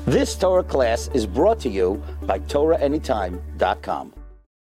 This Torah class is brought to you by TorahAnytime.com.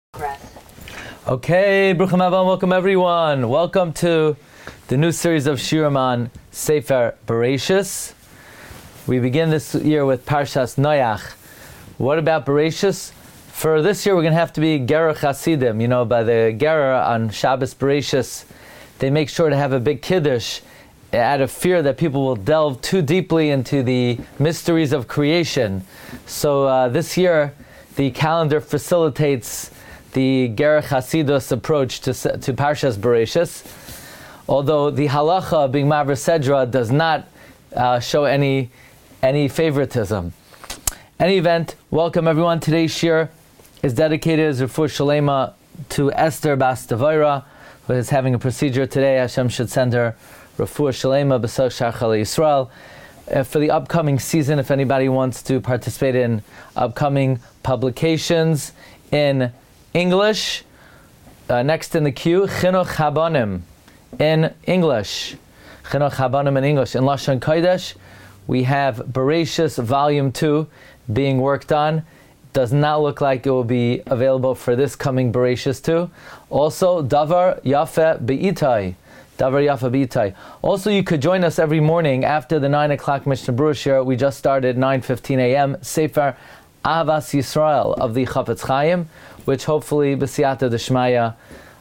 Okay, Bruchim Haba, welcome everyone. Welcome to the new series of Shiurim on Sefer Bereshis. We begin this year with Parshas Noach. What about Bereshis? For this year, we're going to have to be Gerer Chasidim. You know, by the Gerer on Shabbos Bereshis, they make sure to have a big Kiddush out of fear that people will delve too deeply into the mysteries of creation. So this year, the calendar facilitates the Gerer Chasidus approach to Parshas Bereshis, although the halacha being Maver Sedra does not show any favoritism. Any event, welcome everyone. Today's shir is dedicated as Refuah Shalema to Esther Bas Devorah, who is having a procedure today. Hashem should send her Refuah Shalema B'Soch Shar Chalei Yisrael. For the upcoming season, if anybody wants to participate in upcoming publications in English, next in the queue, Chinuch Habanim in English. Chinuch Habanim in English. In Lashon Kodesh, we have Bereshis Volume 2 being worked on. Does not look like it will be available for this coming Bereshis 2. Also, Davar Yafe Be'itai. Davar Yafe Be'itai. Also, you could join us every morning after the 9 o'clock Mishnah Berurah shir. We just started 9:15 a.m. Sefer Ahavas Yisrael of the Chafetz Chaim, which hopefully B'siyata D'Shmaya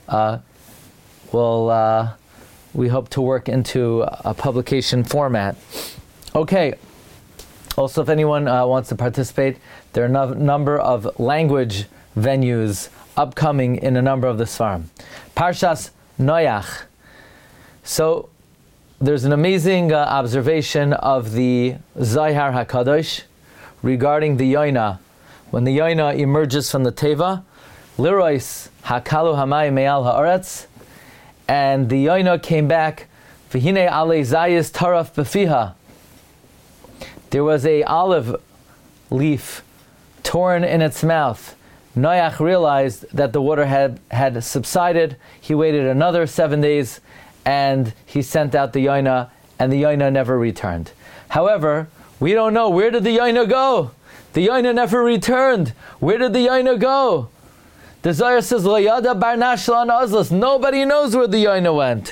we hope to work into a publication format. Okay. Also, if anyone wants to participate, there are a number of language venues upcoming in a number of the Sfarim. Parshas Noach. So, there's an amazing observation of the Zohar HaKadosh regarding the Yoina. When the Yoina emerges from the Teva, Lirois Hakalu Hamay Me'al Ha'aretz, and the Yoina came back, V'hinei Alei Zayis Taraf B'fiha. There was a olive leaf torn in its mouth. Noach realized that the water had subsided. He waited another 7 days, and he sent out the Yoina, and the Yoina never returned. However, we don't know, where did the Yoina go? The Yoina never returned. Where did the Yoina go? The Zohar says, Lo yada bar nashlan azlas. Nobody knows where the Yoina went.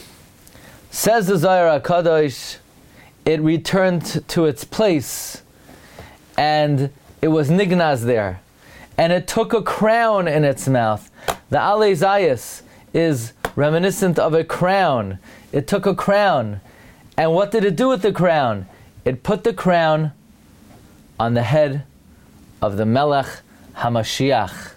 Says the Zohar HaKadosh, it returned to its place, and it was nignaz there, and it took a crown in its mouth. The Alei Zayis is reminiscent of a crown. It took a crown, and what did it do with the crown? It put the crown on the head of the Melech HaMashiach,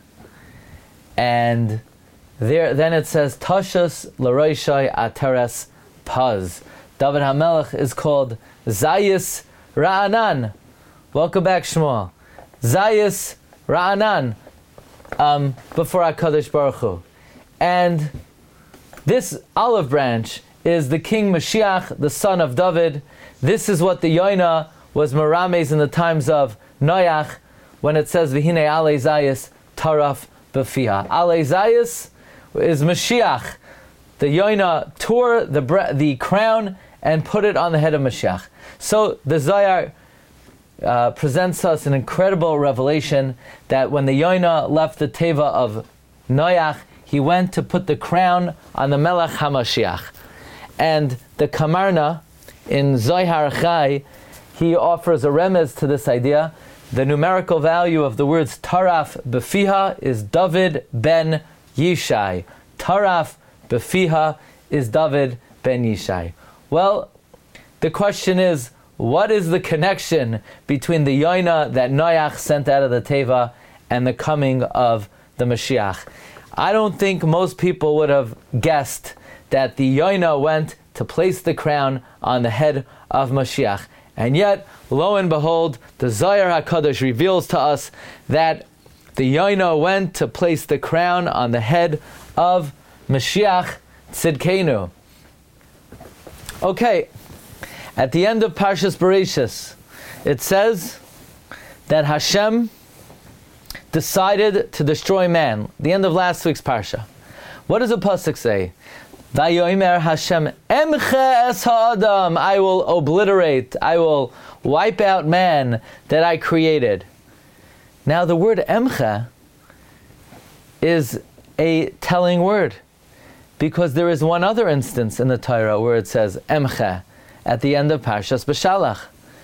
and then it says Tashas L'Roishai Ateres Paz. David HaMelech is called Zayis Ra'anan. Welcome back, Shmuel. Zayis Ra'anan before HaKadosh Baruch Hu. And this olive branch is the King Mashiach, the son of David. This is what the Yoina was merames in the times of Noach, when it says V'hinei Alei Zayis Taraf B'fiha. Alei Zayis is Mashiach. The Yoina tore the crown and put it on the head of Mashiach. So the Zohar presents us an incredible revelation that when the Yoina left the Teva of Noach, he went to put the crown on the Melech HaMashiach. And the Kamarna in Zohar Chai, he offers a remez to this idea. The numerical value of the words Taraf B'fiha is David ben Yishai. Taraf B'fiha is David ben Yishai. Well, the question is, what is the connection between the Yoina that Noach sent out of the Teva and the coming of the Mashiach? I don't think most people would have guessed that the Yoina went to place the crown on the head of Mashiach. And yet, lo and behold, the Zohar HaKadosh reveals to us that the Yoina went to place the crown on the head of Mashiach Tzidkenu. Okay, at the end of Parshas Bereshis, it says that Hashem decided to destroy man. The end of last week's Parsha. What does the pasuk say? Vayomer Hashem emche es ha'adam. I will obliterate, I will wipe out man that I created. Now the word emcha is a telling word, because there is one other instance in the Torah where it says emcha at the end of Parshas B'Shalach.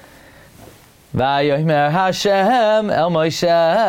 Vayomer Hashem el Moshe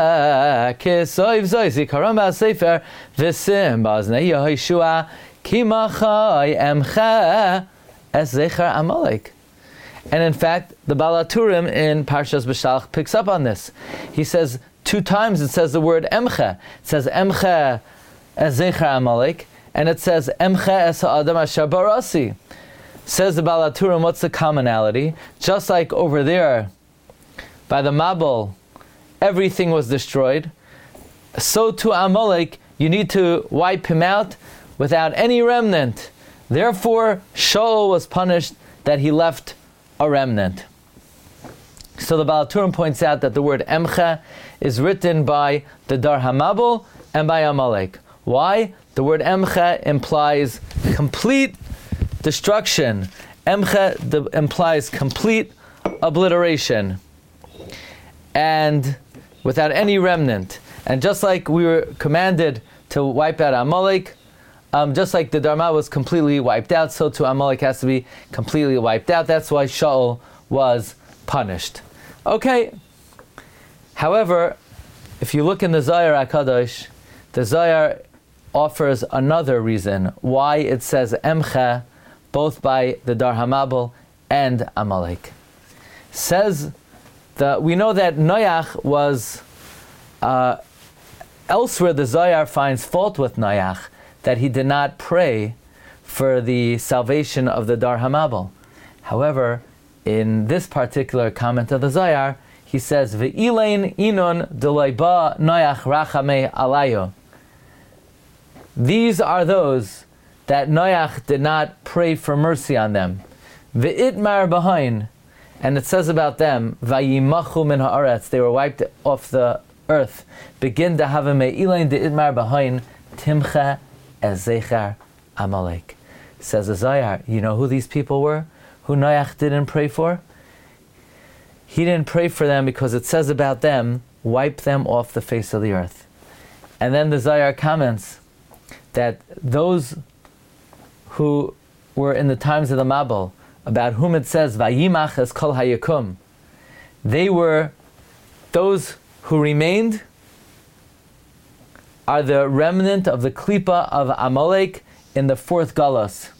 kisoiv zoi zikaron ba'sefer v'sim ba'aznei Yehoshua ki machai emcha es zecher Amalek. And in fact, the Baal HaTurim in Parshas B'Shalach picks up on this. He says 2 times it says the word emcha. It says emcha es zecher Amalek, and it says emcha es ha'adam asher barasi. Says the Baal HaTurim, what's the commonality? Just like over there, by the Mabul, everything was destroyed, so to Amalek, you need to wipe him out without any remnant. Therefore, Shaul was punished that he left a remnant. So the Baal HaTurim points out that the word emcha is written by the Dar HaMabul and by Amalek. Why? The word emcha implies complete destruction. Emcha implies complete obliteration, and without any remnant. And just like we were commanded to wipe out Amalek, just like the Dharma was completely wiped out, so too Amalek has to be completely wiped out. That's why Shaul was punished. Okay. However, if you look in the Zohar HaKadosh, the Zohar offers another reason why it says emcha both by the Dar HaMabul and Amalek. Says we know that Noach was, elsewhere the Zohar finds fault with Noach, that he did not pray for the salvation of the Dar HaMabul. However, in this particular comment of the Zohar, he says, Ve'ilein inun deloi ba Noach rachamei alayo. These are those that Noach did not pray for mercy on them. Ve'itmar b'hain. And it says about them, Vayimachu min ha'aretz, they were wiped off the earth. Begin to have a me'ilain de idmar b'hain, timcha ez zecher Amalek. Says the Zohar, you know who these people were? Who Noach didn't pray for? He didn't pray for them because it says about them, wipe them off the face of the earth. And then the Zohar comments that those who were in the times of the Mabul, about whom it says, Vayimach es kol hayakum, they were, those who remained are the remnant of the Klipa of Amalek in the 4th Galus,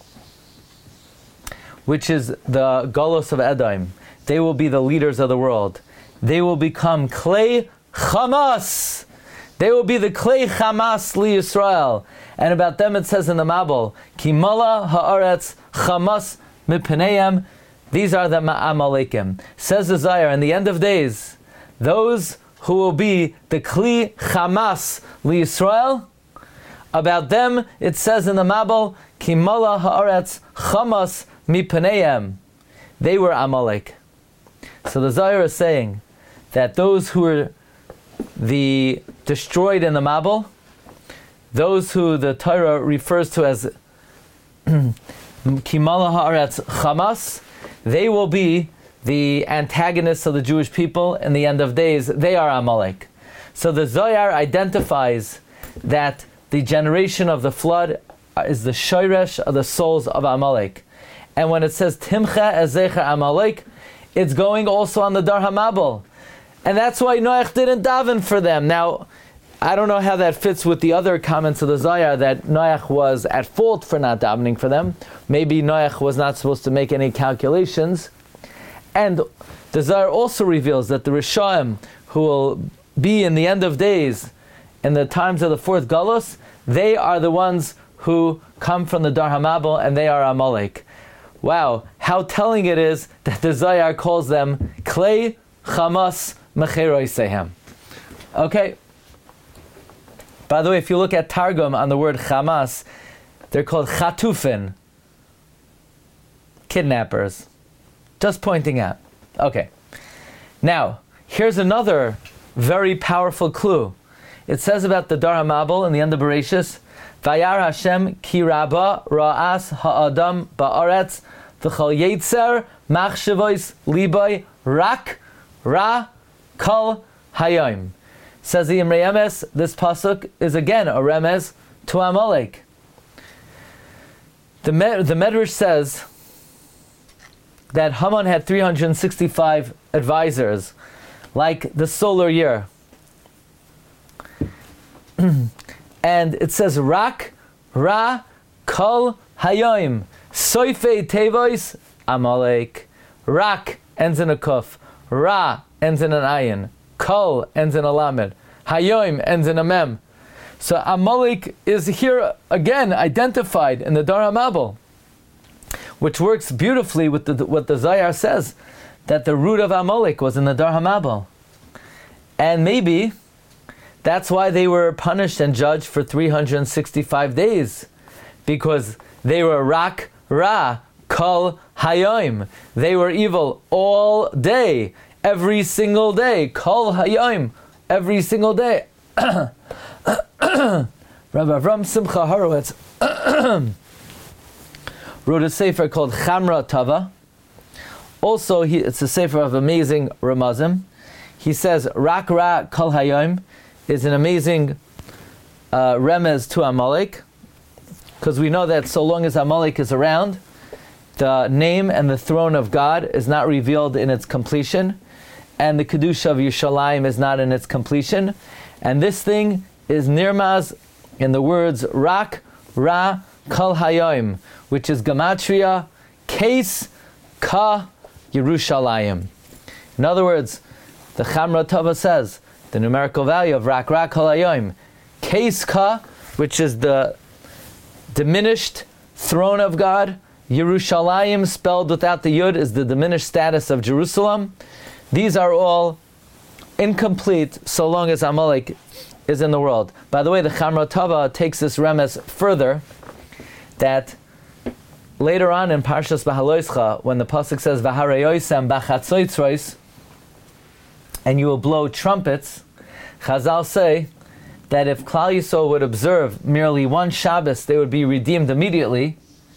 which is the Galus of Edom. They will be the leaders of the world. They will become Klei Hamas. They will be the Klei Hamas li Yisrael. And about them it says in the Mabul, Kimala ha'aretz Hamas mipeneyam. These are the Amalekim. Says the Zohar, in the end of days, those who will be the Kli Hamas li Yisrael, about them it says in the Mabul, Kimala ha'aretz Hamas mipeneyam. They were Amalek. So the Zohar is saying that those who were the destroyed in the Mabul, those who the Torah refers to as Kimala ha'aretz Hamas, they will be the antagonists of the Jewish people in the end of days. They are Amalek. So the Zohar identifies that the generation of the flood is the shoresh of the souls of Amalek. And when it says Timcha ez zecher Amalek, it's going also on the Dar HaMabul. And that's why Noach didn't daven for them. Now, I don't know how that fits with the other comments of the Zohar that Noach was at fault for not davening for them. Maybe Noach was not supposed to make any calculations. And the Zohar also reveals that the Rishaim, who will be in the end of days, in the times of the 4th Galus, they are the ones who come from the Dar HaMabul, and they are Amalek. Wow, how telling it is that the Zohar calls them Klei Hamas Mecheroi Sehem. Okay. By the way, if you look at Targum on the word Hamas, they're called Chatufin, kidnappers. Just pointing out. Okay. Now, here's another very powerful clue. It says about the Dar HaMabul in the end of Bereshis, Vayar Hashem ki rabba ra'as ha'adam ba'aretz v'chol yetzer machshavos liboy rak ra kol hayom. Says the Imrei Emes, this pasuk is again a remez to Amalek. The Medrash says that Haman had 365 advisors, like the solar year. And it says, Rak, Ra, Kol, Hayoim, Soifei Tevois, Amalek. Rak ends in a Kuf, Ra ends in an Ayin, Kol ends in a Lamed, Hayoim ends in a Mem. So Amalek is here again identified in the Dar HaMabul, which works beautifully with what the Zayar says, that the root of Amalek was in the Dar HaMabul. And maybe that's why they were punished and judged for 365 days, because they were Rak, Ra, Kol, Hayoim. They were evil all day, every single day. Kol, Hayoim, every single day. Rabbi Avram Simcha Horowitz wrote a sefer called Chamra Tava. Also, it's a sefer of amazing Ramazim. He says, Rak Ra Kol Hayom is an amazing remez to Amalek, because we know that so long as Amalek is around, the name and the throne of God is not revealed in its completion, and the Kedusha of Yerushalayim is not in its completion. And this thing is nirmaz in the words Rak Ra Kol Hayom, which is Gematria Kes Ka Yerushalayim. In other words, the Chamra Tava says the numerical value of Rak Ra Kol Hayom, Kes Ka, which is the diminished throne of God. Yerushalayim, spelled without the Yud, is the diminished status of Jerusalem. These are all incomplete so long as Amalek is in the world. By the way, the Chamra Tava takes this remez further, that later on in Parshas Bahaloischa, when the pasuk says V'hareyoisem b'chatzoitzros, and you will blow trumpets, Chazal say that if Klal Yisrael would observe merely one Shabbos, they would be redeemed immediately.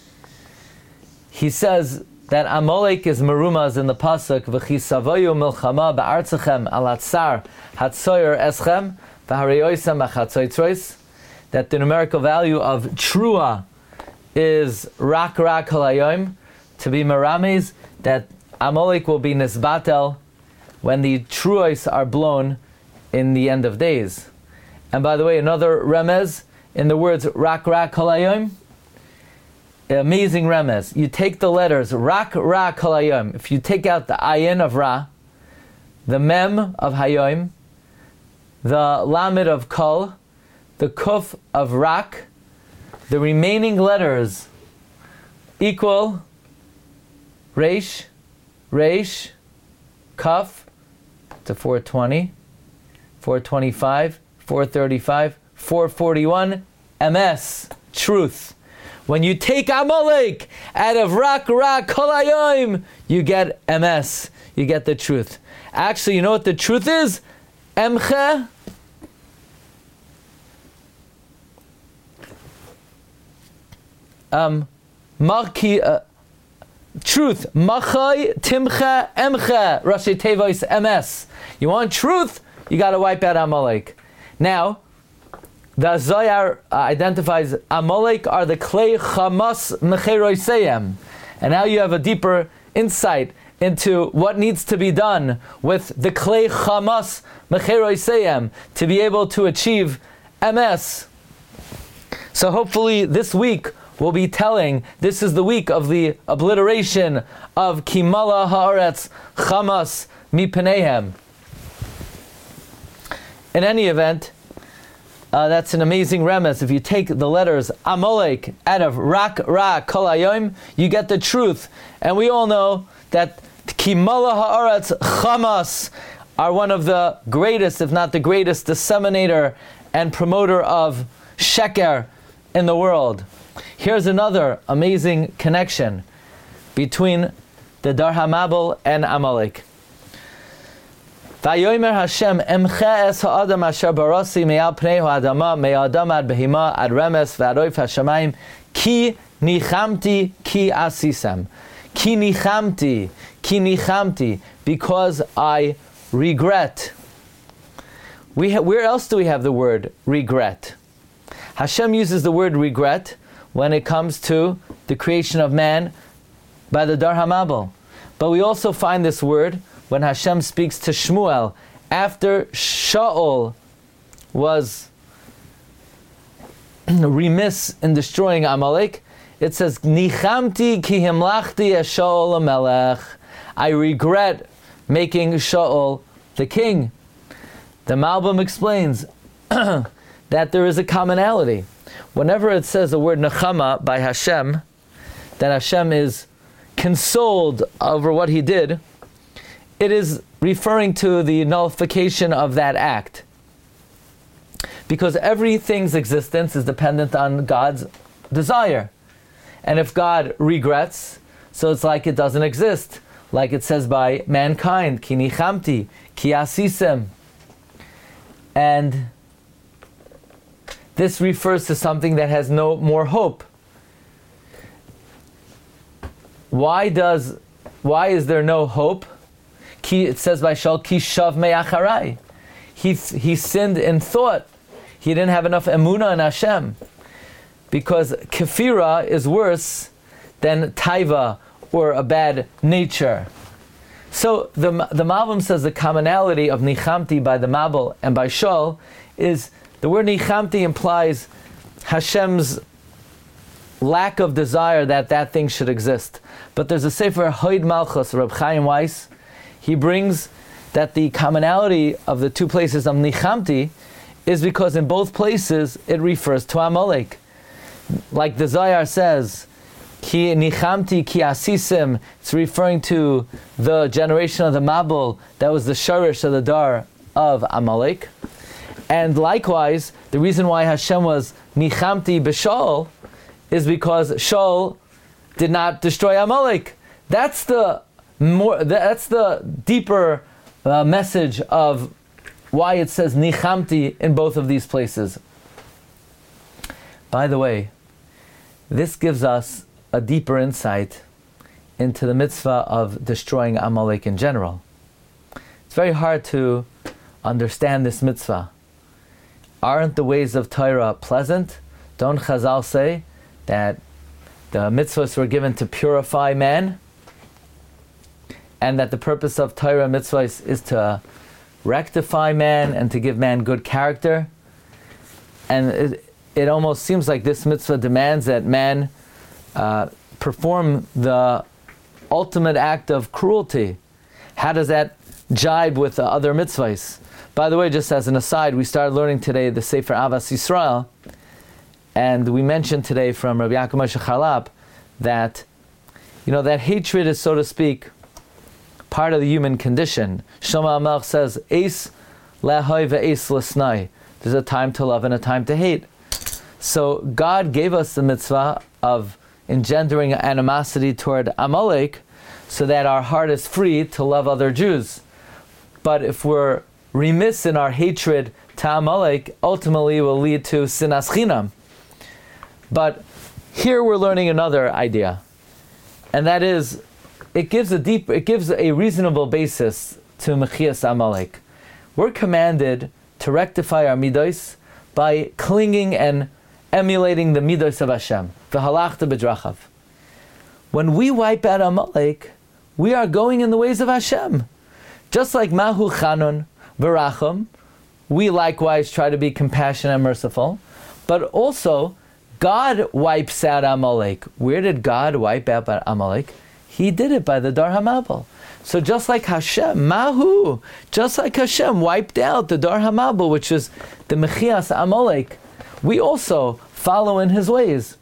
He says that Amalek is merumaz in the pasuk V'chisavoyu milchama ba'artzachem alatzar hatzoyer eschem v'hareyoisem b'chatzoitzros, that the numerical value of Trua is Rak Ra Kol Hayom, to be merames that Amalek will be nisbatel when the truos are blown in the end of days. And by the way, another remez in the words Rak Ra Kol Hayom, amazing remez. You take the letters Rak Ra Kol Hayom. If you take out the ayin of Ra, the mem of Hayom, the lamed of Kol, the kuf of Rak, the remaining letters equal Reish, Kaf to 420, 425, 435, 441, MS, truth. When you take Amalek out of Rak Ra Kol Hayom, you get MS, you get the truth. Actually, you know what the truth is? Emche truth. Machai Timcha Emcha Rashi Tevois MS. You want truth? You got to wipe out Amalek. Now, the Zohar identifies Amalek are the Klei Chamas Mecheroiseyem. And now you have a deeper insight into what needs to be done with the Klei Chamas Mecheroiseyem to be able to achieve MS. So hopefully this week we'll be telling, this is the week of the obliteration of Kimala Haaretz Chamas Mipanehem. In any event, that's an amazing remez. If you take the letters Amalek out of Rak Ra Kol Hayom, you get the truth. And we all know that Kimala Haaretz Chamas are one of the greatest, if not the greatest, disseminator and promoter of Sheker in the world. Here's another amazing connection between the Dar HaMabul and Amalek. Vayomer Hashem emche es ha'adam asher barasi me'al pnei ha'adama me'adam ad behima ad remes v'adoif ha'shamayim ki nichamti ki asisem. Ki nichamti, because I regret. Where else do we have the word regret? Hashem uses the word regret when it comes to the creation of man by the Dar HaMabul. But we also find this word when Hashem speaks to Shmuel after Shaul was remiss in destroying Amalek. It says, Nichamti ki himlachti es Shaul HaMelech. I regret making Shaul the king. The Malbim explains that there is a commonality. Whenever it says the word Nechama by Hashem, that Hashem is consoled over what he did, it is referring to the nullification of that act. Because everything's existence is dependent on God's desire. And if God regrets, so it's like it doesn't exist. Like it says by mankind, Ki nichamti, ki asisem. And this refers to something that has no more hope. Why is there no hope? It says by Shaul, Ki shav me'acharai. He sinned in thought. He didn't have enough emunah in Hashem. Because kefira is worse than taiva, or a bad nature. So the Malbim says the commonality of nichamti by the Mabul and by Shaul is the word nichamti implies Hashem's lack of desire that thing should exist. But there's a Sefer Hoid Malchus, Reb Chaim Weiss. He brings that the commonality of the two places of nichamti is because in both places it refers to Amalek. Like the Zohar says, Ki nichamti ki asisim, it's referring to the generation of the Mabul that was the sharish of the dar of Amalek. And likewise, the reason why Hashem was nichamti b'Shaul is because Shaul did not destroy Amalek. That's the deeper message of why it says nichamti in both of these places. By the way, this gives us a deeper insight into the mitzvah of destroying Amalek in general. It's very hard to understand this mitzvah. Aren't the ways of Torah pleasant? Don't Chazal say that the mitzvahs were given to purify man, and that the purpose of Torah mitzvahs is to rectify man and to give man good character? And it almost seems like this mitzvah demands that man perform the ultimate act of cruelty. How does that jibe with the other mitzvahs? By the way, just as an aside, we started learning today the Sefer Avas Yisrael, and we mentioned today from Rabbi Yaakov Moshe Charlap that, that hatred is, so to speak, part of the human condition. Shlomo HaMelech says, Eis le'ahoy ve'eis l'snai. There's a time to love and a time to hate. So God gave us the mitzvah of engendering animosity toward Amalek so that our heart is free to love other Jews. But if we're remiss in our hatred to Amalek, ultimately will lead to sinas chinam. But here we're learning another idea, and that is, it gives a reasonable basis to mechias Amalek. We're commanded to rectify our midos by clinging and emulating the midos of Hashem. V'halachta b'drachav. When we wipe out Amalek, we are going in the ways of Hashem. Just like Mahu Chanun v'rachum, we likewise try to be compassionate and merciful, but also God wipes out Amalek. Where did God wipe out Amalek? He did it by the Dar HaMabul. So just like Hashem, just like Hashem wiped out the Dar HaMabul, which is the Mechias Amalek, we also follow in his ways.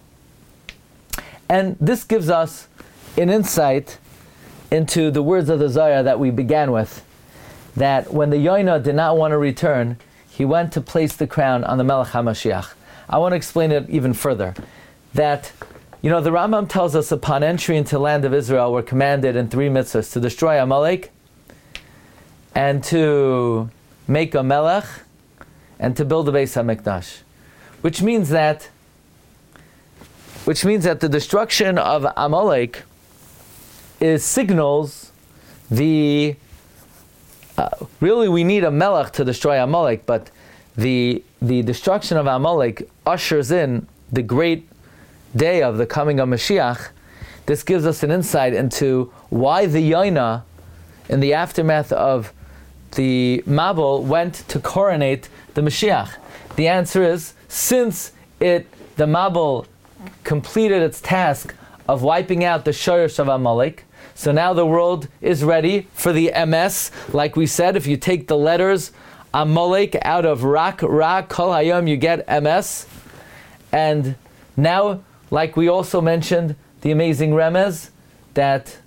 And this gives us an insight into the words of the Zohar that we began with, that when the Yoina did not want to return, he went to place the crown on the Melech HaMashiach. I want to explain it even further. That, the Rambam tells us upon entry into the land of Israel, we're commanded in 3 mitzvahs to destroy Amalek, and to make a melech, and to build a Beis HaMikdash. Which means that the destruction of Amalek signals the really we need a melech to destroy Amalek, but the destruction of Amalek ushers in the great day of the coming of Mashiach. This gives us an insight into why the Yaina, in the aftermath of the Mabul, went to coronate the Mashiach. The answer is, since the Mabul completed its task of wiping out the Shoresh of Amalek, so now the world is ready for the MS. Like we said, if you take the letters Amalek out of Rak, Ra, Kol Hayom, you get MS. And now, like we also mentioned, the amazing remez, that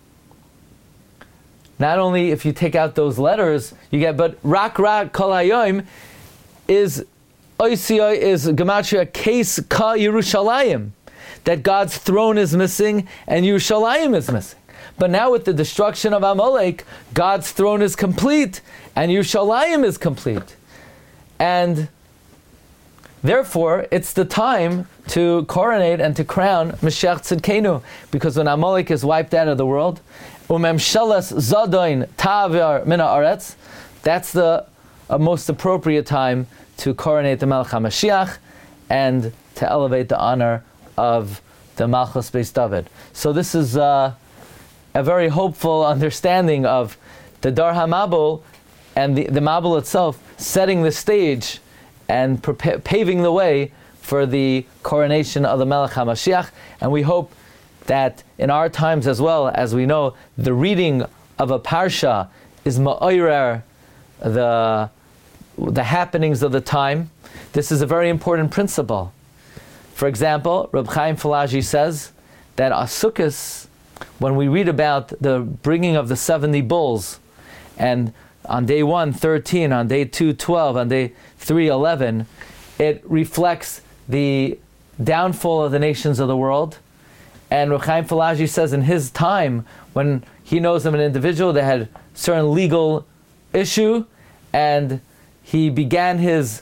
not only if you take out those letters, you get, but Rak, Ra, Kol Hayom is Oisiyah, is Gematria Case Ka Yerushalayim, that God's throne is missing and Yerushalayim is missing. But now with the destruction of Amalek, God's throne is complete and Yerushalayim is complete. And therefore, it's the time to coronate and to crown Mashiach Tzidkenu, because when Amalek is wiped out of the world, Umemshelas Zadoin Ta'avar Mina Aretz, that's the most appropriate time to coronate the Melech HaMashiach and to elevate the honor of the Malchus Beis David. So this is a very hopeful understanding of the Dar HaMabul and the Mabul itself setting the stage and paving the way for the coronation of the Melech HaMashiach. And we hope that in our times as well, as we know, the reading of a parsha is ma'orer the happenings of the time. This is a very important principle. For example, Reb Chaim Falaji says that on Sukkos, when we read about the bringing of the 70 bulls, and on day 1, 13, on day 2, 12, on day 3, 11, it reflects the downfall of the nations of the world. And Reb Chaim Falaji says in his time, when he knows of an individual that had certain legal issue, and he began his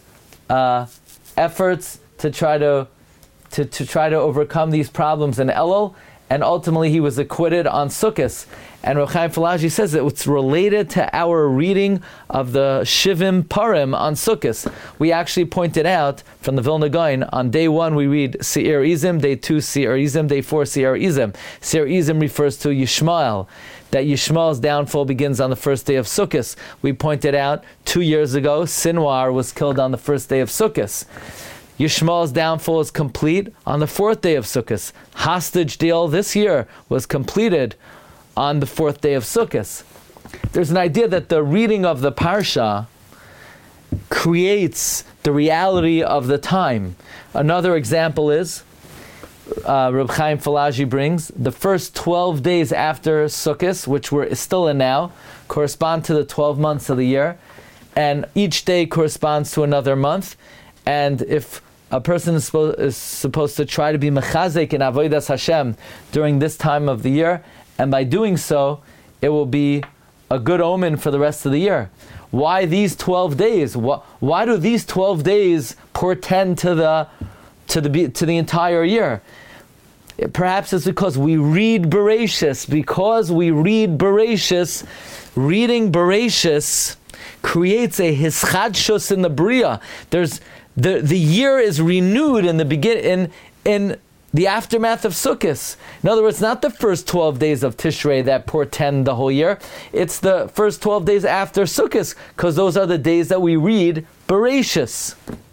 efforts to try to overcome these problems in Elul, and ultimately he was acquitted on Sukkos. And Reb Chaim Falaji says that it's related to our reading of the Shivim Parim on Sukkos. We actually pointed out from the Vilna Gaon, on day 1 we read Seir Izim, day 2 Seir Izim, day 4 Seir Izim. Seir Izim refers to Yishmael, that Yishmael's downfall begins on the first day of Sukkos. We pointed out 2 years ago, Sinwar was killed on the first day of Sukkos. Yishmael's downfall is complete on the 4th day of Sukkos. Hostage deal this year was completed on the 4th day of Sukkos. There's an idea that the reading of the Parsha creates the reality of the time. Another example is, Reb Chaim Falaji brings, the first 12 days after Sukkos, which we're still in now, correspond to the 12 months of the year, and each day corresponds to another month. And if a person is supposed to try to be mechazek in avodas Hashem during this time of the year, and by doing so, it will be a good omen for the rest of the year. Why these 12 days? Why do these 12 days portend to the entire year? Perhaps it's because we read Bereshis. Because we read Bereshis, reading Bereshis creates a hischadshus in the Bria. The year is renewed in the aftermath of Sukkos. In other words, not the first 12 days of Tishrei that portend the whole year. It's the first 12 days after Sukkos, because those are the days that we read Bereshis.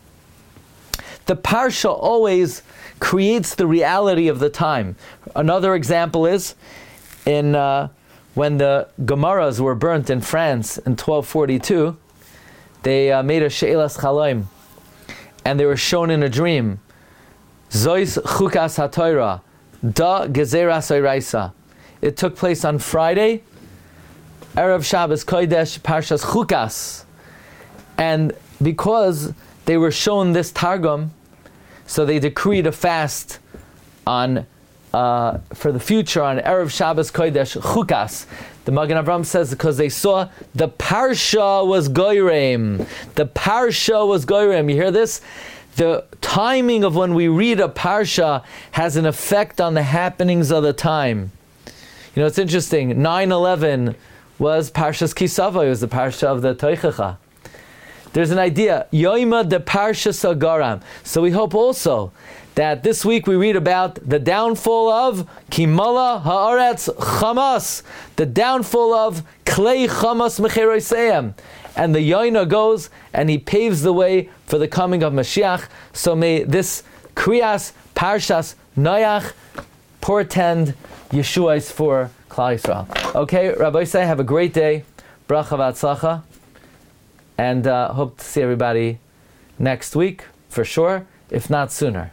The Parsha always creates the reality of the time. Another example is when the Gemaras were burnt in France in 1242, they made a She'elas Chalaim, and they were shown in a dream. Zois Chukas HaTorah, Da Gezeras Oraisa. It took place on Friday, Erev Shabbos Kodesh, Parshas Chukas. And because they were shown this Targum, so they decreed a fast for the future on Erev Shabbos Kodesh Chukas. The Magen Avraham says because they saw the Parsha was Goyrem. The Parsha was Goyrem. You hear this? The timing of when we read a Parsha has an effect on the happenings of the time. You know, it's interesting. 9/11 was Parshas Kisava. It was the Parsha of the Toichacha. There's an idea, Yoima de Parshas Agaram. So we hope also that this week we read about the downfall of Kimala Haaretz Chamas, the downfall of Klei Chamas Mecheroseim. And the Yoina goes and he paves the way for the coming of Mashiach. So may this Kriyas Parshas Noach portend Yeshua's for Klal Yisrael. Okay, Rabbi Isai, have a great day. Bracha v'atzlacha. And hope to see everybody next week, for sure, if not sooner.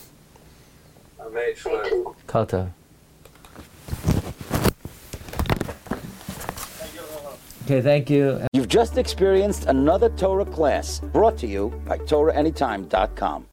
Kata. Okay, thank you. You've just experienced another Torah class brought to you by TorahAnytime.com.